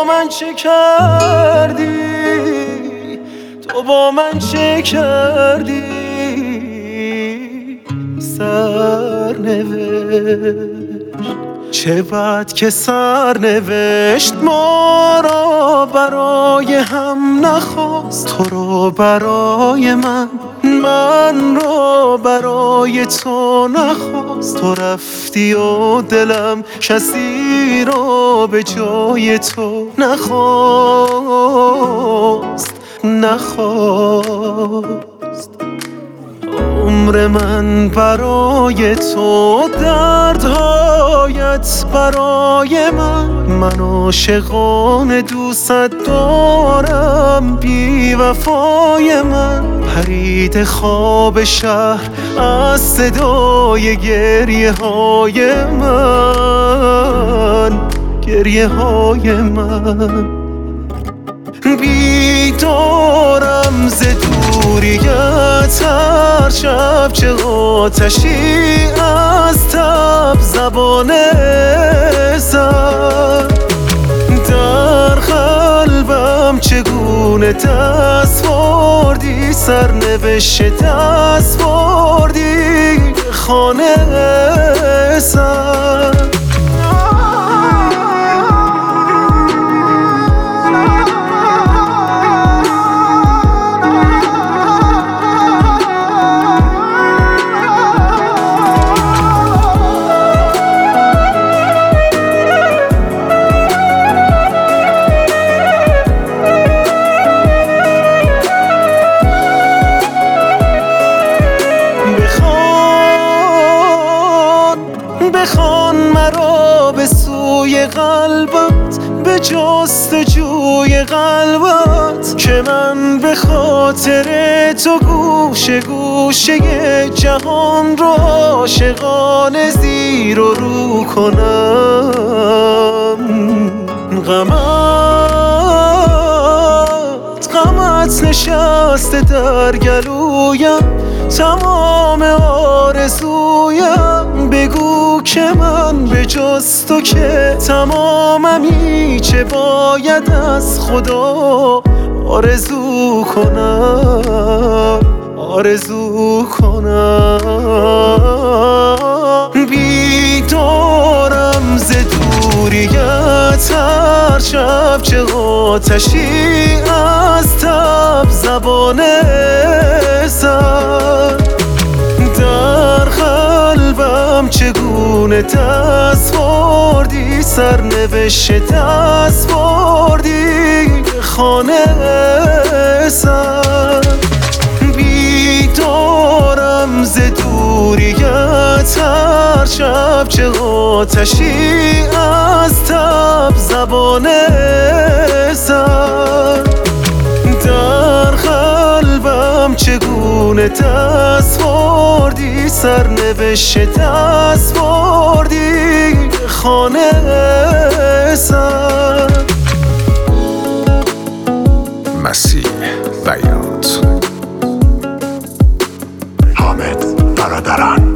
با من چه کردی؟ تو با من چه کردی؟ سرنوشت چه بد که سرنوشت ما را برای هم نخواست، تو را برای من را برای تو نخواست. تو رفتی و دلم کسی را به جای تو نخواست. عمر من برای تو، دردهایت برای من عاشقان دوست دارم. بی وفای من پرید خواب شهر از صدای گریه های من، گریه های من. بیدارم ز دوریت هر شب، چه آتشی از تب زبان زد. در قلبم چگونه دستوردی، سرنوشت دستوردی به خانه زد. بخوان مرا به سوی قلبت، به جستجوی قلبت، که من به خاطر تو گوشه گوشه جهان را عاشقانه زیر و رو کنم. غمت نشسته در گلویم، تمام آرزویم. بگو که من به جز تو که تماممی، چه باید از خدا آرزو کنم، آرزو کنم. بیدارم ز دوریت هر شب، چه آتشی از تب زبان زد. در قلبم چگونه دستوردی، سرنوشت دستوردی به خانه زد. بیدارم ز دوریت هر شب، چه آتشی از تب زبان زد. در قلبم چگونه دستوردی، سرنوشت دستوردی به خانه زد. مسیح بیات، حامد برادران.